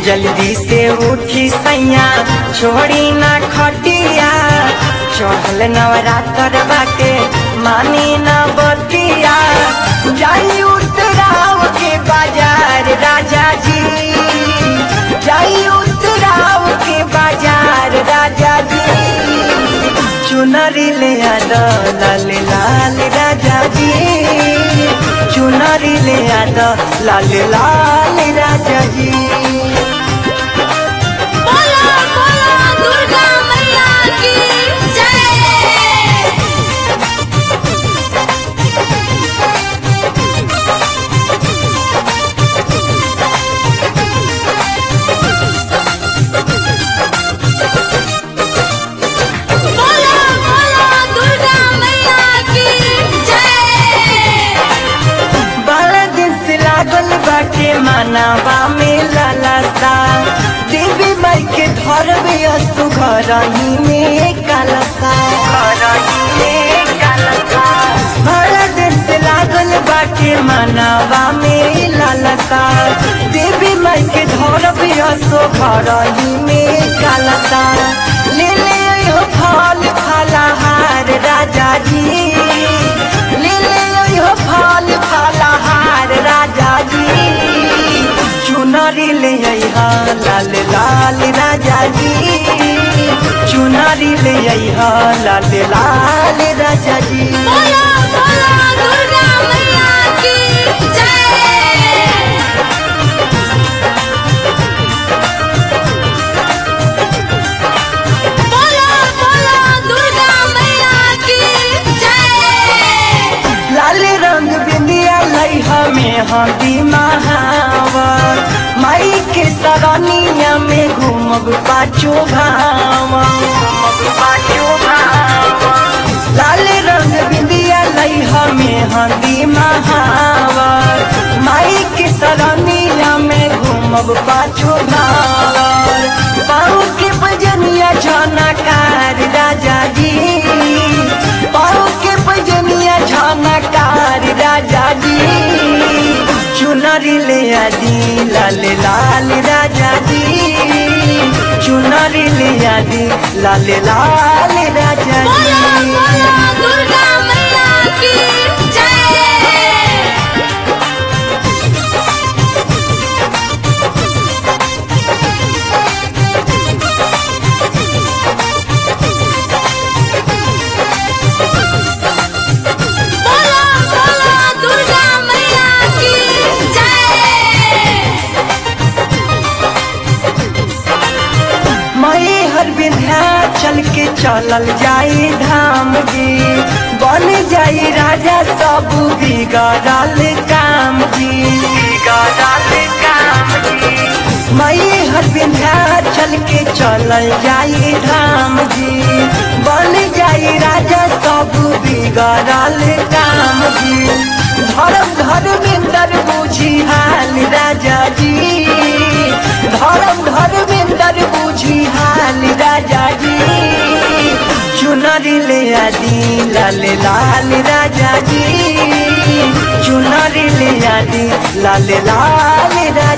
जल्दी से उठी सैया छोड़ी ना खटिया चढ़ल नवरात्र बाटे मानी ना बतिया जाई उतराव के बाजार राजा जी जाई उतराव के बाजार राजा जी चुनरी ले आद लाल लाल राजा जी चुनरी ले आद लाल लाल राजा जी मानवा में लालसा देवी माई के घर में असुघरही में कालसा बड़ा दिन से लागल बाटे मानवा में लालसा देवी माई के घर में असुघरही में कालसा ले ले यो फल फलहार राजा जी ले ले यो फल फलहार राजा जी चुनरी ले आइहा लाल लाल राजा जी चुनरी ले आइहा लाल लाल राजा जी लाल रंग बिंदिया लइहा में हंदी महावर माई के सरनिया में घूमब पाछो भाव लाल रंग बिंदिया लइहा में हंदी महावर माई के सरनिया में घूमब पाछो भाव पाँव के बजनिया झनकार राजा जी पाँव के बजनिया झनकार राजा जी चुनरी ले आदि लाल लाल राजा जी चुनरी ले आदि लाल लाल राजा जी चल के चलल जाई धाम जी बन जाई राजा सब बिगड़ल काम जी मई हर बिंध्या चल के चलल जाई धाम जी बन जाई राजा सब बिगड़ल काम जी धर्म धर्मेंद्र बुझी हाल राजा जी धर्म धर्मेंद्र बुझी हाल राजा जी चुनरी ले आदि लाल लाल राजा जी चुनरी ले आदि लाल लाल राजा